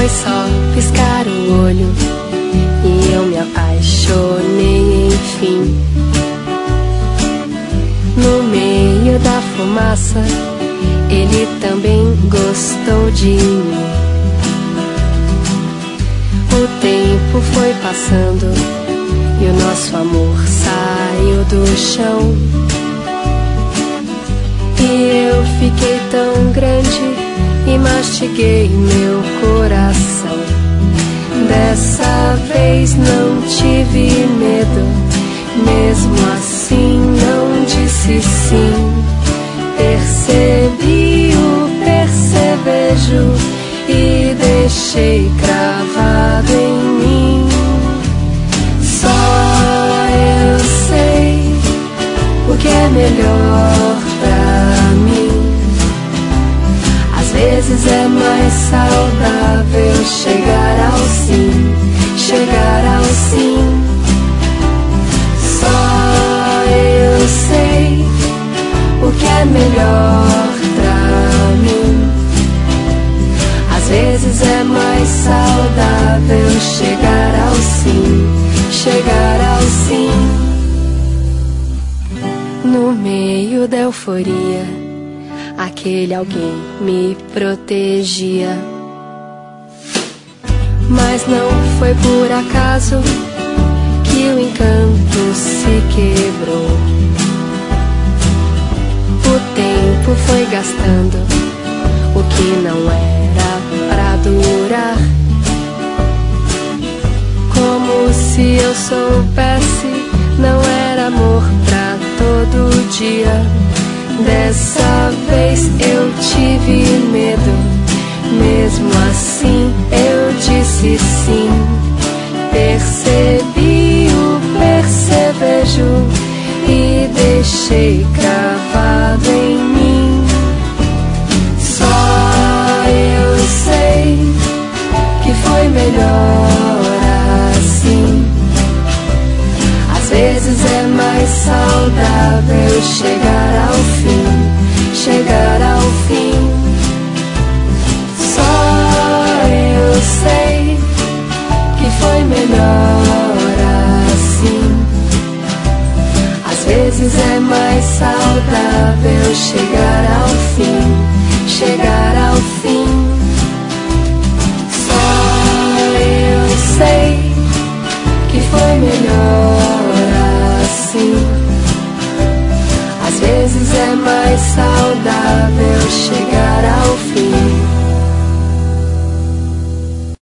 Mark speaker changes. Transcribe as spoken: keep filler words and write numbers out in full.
Speaker 1: Foi só piscar o olho e eu me apaixonei, enfim. No meio da fumaça, ele também gostou de mim. O tempo foi passando e o nosso amor saiu do chão. E eu fiquei tão grande e mastiguei meu coração. Dessa vez não tive medo, mesmo assim não disse sim. Percebi o percevejo e deixei cravado em mim. Só eu sei o que é melhor pra mim. Às vezes é mais saudável chegar ao sim, chegar ao sim. Só eu sei o que é melhor pra mim. Às vezes é mais saudável chegar ao sim, chegar ao sim. No meio da euforia, aquele alguém me protegia. Mas não foi por acaso que o encanto se quebrou. O tempo foi gastando o que não era pra durar. Como se eu soubesse, não era amor pra todo dia. Dessa vez eu tive medo, mesmo assim eu disse sim. Percebi o percevejo e deixei cravado em mim. Só eu sei que foi melhor assim. Às vezes é mais saudável chegar ao fim, chegar ao fim. Só eu sei que foi melhor assim. Às vezes é mais saudável chegar ao fim, chegar ao fim. Só eu sei que foi melhor assim. Às vezes é mais saudável chegar ao fim,